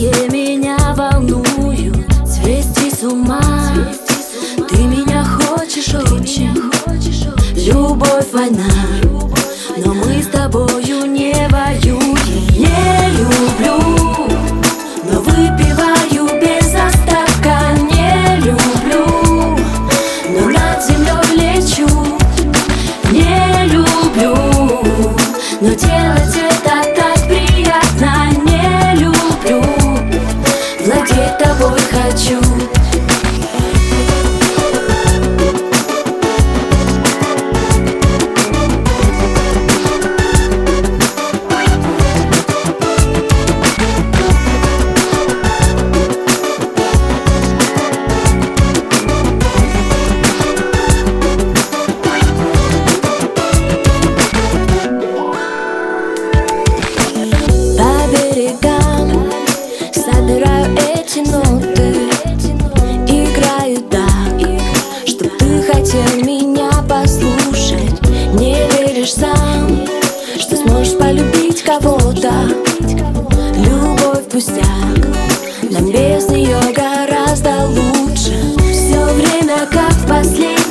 Какие меня волнуют, свести с ума. Ты меня хочешь очень, любовь, война, но мы с тобою не воюем. Не люблю, но выпиваю без остатка. Не люблю, но над землей лечу. Не люблю, но делать это так приятно. Не люблю, владеть тобой хочу. Собираю эти ноты, играю так, чтоб ты хотел меня послушать. Не веришь сам, что сможешь полюбить кого-то. Любовь пустяк, нам без нее гораздо лучше. Все время как в последний